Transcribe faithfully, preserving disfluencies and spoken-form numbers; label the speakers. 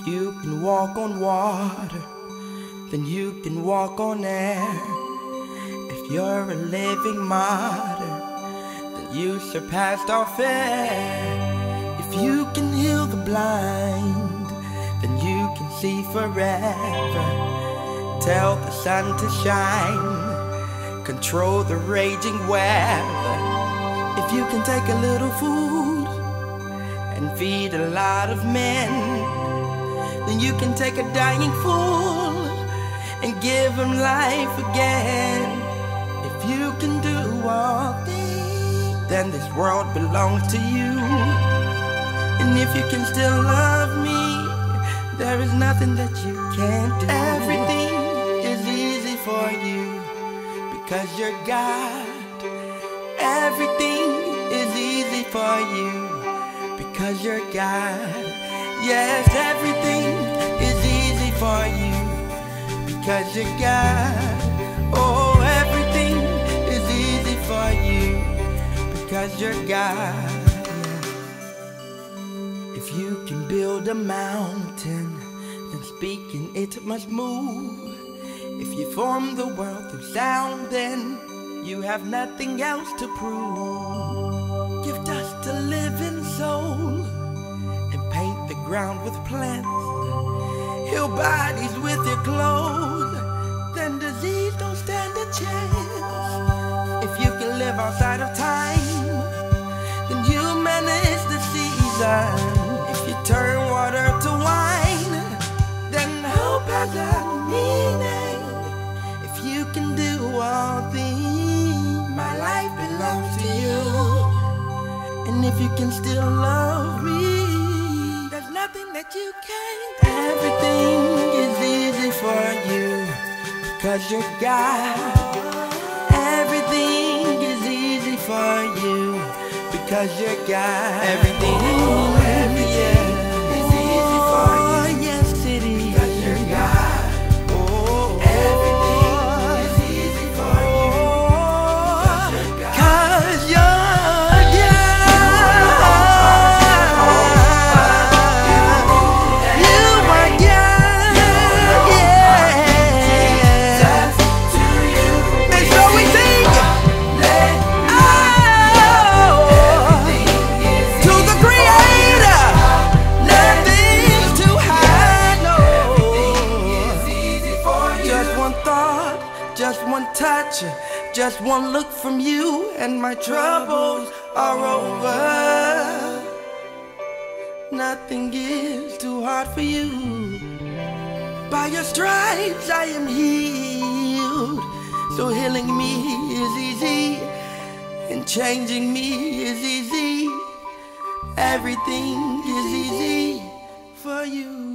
Speaker 1: You can walk on water, then you can walk on air. If you're a living martyr, then you surpassed all fear. If you can heal the blind, then you can see forever. Tell the sun to shine, control the raging weather. If you can take a little food and feed a lot of men, then you can take a dying fool and give him life again. If you can do all things, then this world belongs to you. And if you can still love me, there is nothing that you can't do. Everything is easy for you because you're God. Everything is easy for you because you're God. Yes, everything is easy for you because you're God. Oh, everything is easy for you because you're God. If you can build a mountain, then speaking it must move. If you form the world through sound, then you have nothing else to prove. Give dust a living soul and paint the ground with plants. Heal bodies with your clothes, then disease don't stand a chance. If you can live outside of time, then you manage the season. If you turn water to wine, then hope has a meaning. If you can do all things, my life belongs to you. And if you can still love me, there's nothing that you can't. Everything is easy for you because you're God. Everything is easy for you because you're God. Everything, oh, everything is easy for you. Oh, yes, it is. Because you're God. Oh, everything is easy for you because you're God. 'Cause you're just one touch, just one look from you, and my troubles are over. Nothing is too hard for you. By your stripes I am healed. So healing me is easy, and changing me is easy. Everything is easy for you.